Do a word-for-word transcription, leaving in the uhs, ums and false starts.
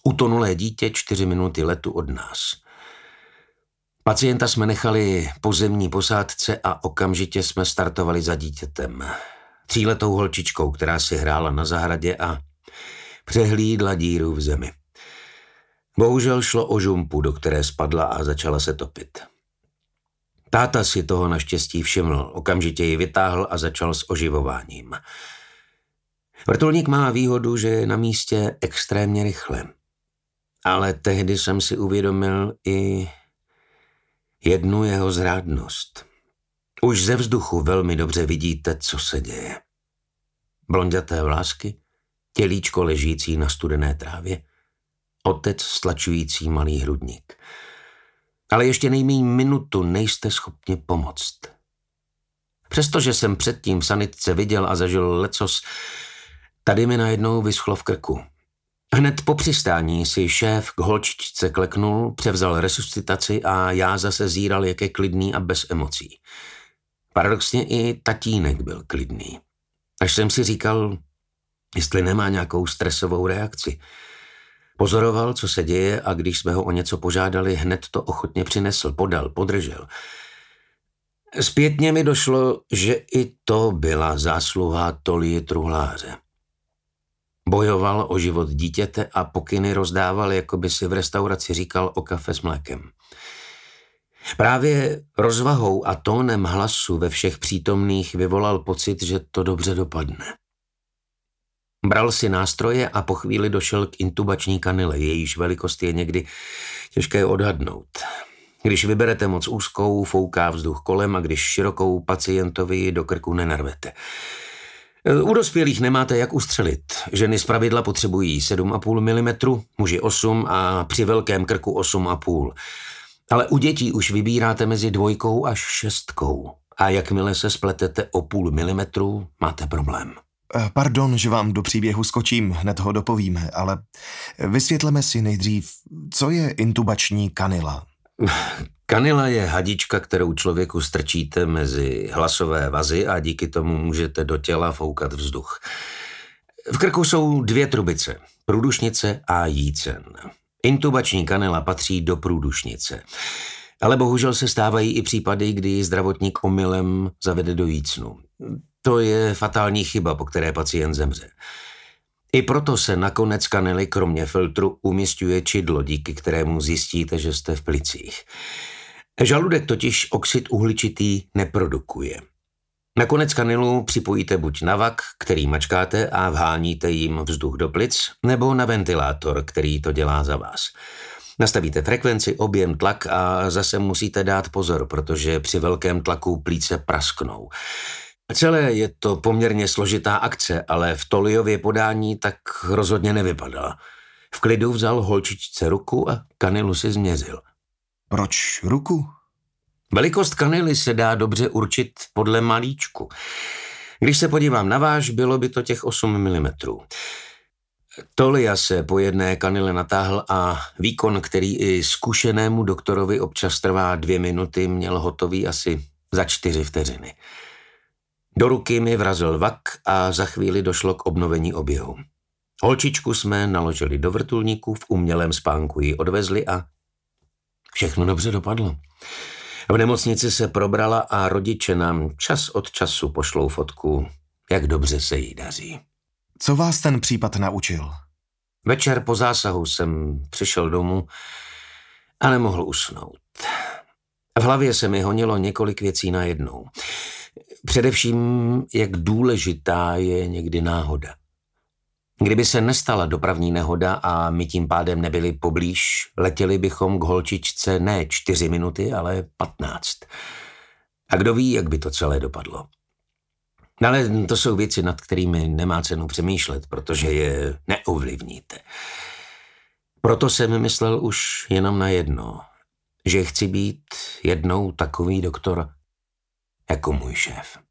Utonulé dítě čtyři minuty letu od nás. Pacienta jsme nechali po zemní posádce a okamžitě jsme startovali za dítětem. Tříletou holčičkou, která si hrála na zahradě a přehlídla díru v zemi. Bohužel šlo o žumpu, do které spadla a začala se topit. Táta si toho naštěstí všiml, okamžitě ji vytáhl a začal s oživováním. Vrtulník má výhodu, že je na místě extrémně rychle. Ale tehdy jsem si uvědomil i jednu jeho zrádnost. Už ze vzduchu velmi dobře vidíte, co se děje. Blonďaté vlásky, tělíčko ležící na studené trávě, otec stlačující malý hrudník. Ale ještě nejméně minutu nejste schopni pomoct. Přestože jsem předtím v sanitce viděl a zažil lecos, tady mi najednou vyschlo v krku. Hned po přistání si šéf k holčičce kleknul, převzal resuscitaci a já zase zíral, jak je klidný a bez emocí. Paradoxně i tatínek byl klidný. Až jsem si říkal, jestli nemá nějakou stresovou reakci. Pozoroval, co se děje, a když jsme ho o něco požádali, hned to ochotně přinesl, podal, podržel. Zpětně mi došlo, že i to byla zásluha Tolie Truhláře. Bojoval o život dítěte a pokyny rozdával, jako by si v restauraci říkal o kafe s mlékem. Právě rozvahou a tónem hlasu ve všech přítomných vyvolal pocit, že to dobře dopadne. Bral si nástroje a po chvíli došel k intubační kanyle, jejíž velikost je někdy těžké odhadnout. Když vyberete moc úzkou, fouká vzduch kolem, a když širokou, pacientovi do krku nenarvete. U dospělých nemáte jak ustřelit. Ženy zpravidla potřebují sedm a půl milimetru, muži osm a při velkém krku osm a půl. Ale u dětí už vybíráte mezi dvojkou až šestkou. A jakmile se spletete o půl milimetru, máte problém. Pardon, že vám do příběhu skočím, hned ho dopovíme, ale vysvětleme si nejdřív, co je intubační kanila. Kanila je hadička, kterou člověku strčíte mezi hlasové vazy a díky tomu můžete do těla foukat vzduch. V krku jsou dvě trubice, průdušnice a jícen. Intubační kanila patří do průdušnice. Ale bohužel se stávají i případy, kdy zdravotník omylem zavede do jícnu. To je fatální chyba, po které pacient zemře. I proto se na konec kanily kromě filtru umísťuje čidlo, díky kterému zjistíte, že jste v plicích. Žaludek totiž oxid uhličitý neprodukuje. Na konec kanilu připojíte buď na vak, který mačkáte a vháníte jim vzduch do plic, nebo na ventilátor, který to dělá za vás. Nastavíte frekvenci, objem, tlak a zase musíte dát pozor, protože při velkém tlaku plíce prasknou. Celé je to poměrně složitá akce, ale v Toliově podání tak rozhodně nevypadala. V klidu vzal holčičce ruku a kanilu si změřil. Proč ruku? Velikost kanily se dá dobře určit podle malíčku. Když se podívám na váš, bylo by to těch osm milimetrů. Tolia se po jedné kanile natáhl a výkon, který i zkušenému doktorovi občas trvá dvě minuty, měl hotový asi za čtyři vteřiny. Do ruky mi vrazil vak a za chvíli došlo k obnovení oběhu. Holčičku jsme naložili do vrtulníku, v umělém spánku ji odvezli a všechno dobře dopadlo. V nemocnici se probrala a rodiče nám čas od času pošlou fotku, jak dobře se jí daří. Co vás ten případ naučil? Večer po zásahu jsem přišel domů a nemohl usnout. V hlavě se mi honilo několik věcí najednou. Především, jak důležitá je někdy náhoda. Kdyby se nestala dopravní nehoda a my tím pádem nebyli poblíž, letěli bychom k holčičce ne čtyři minuty, ale patnáct. A kdo ví, jak by to celé dopadlo. Ale to jsou věci, nad kterými nemá cenu přemýšlet, protože je neovlivníte. Proto jsem myslel už jenom na jedno, že chci být jednou takový doktor jako můj šéf.